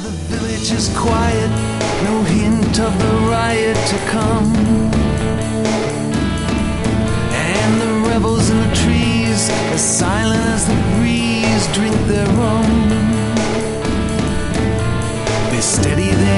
the village is quiet, no hint of the riot to come. And the rebels in the trees, as silent as the breeze, drink their rum. They steady their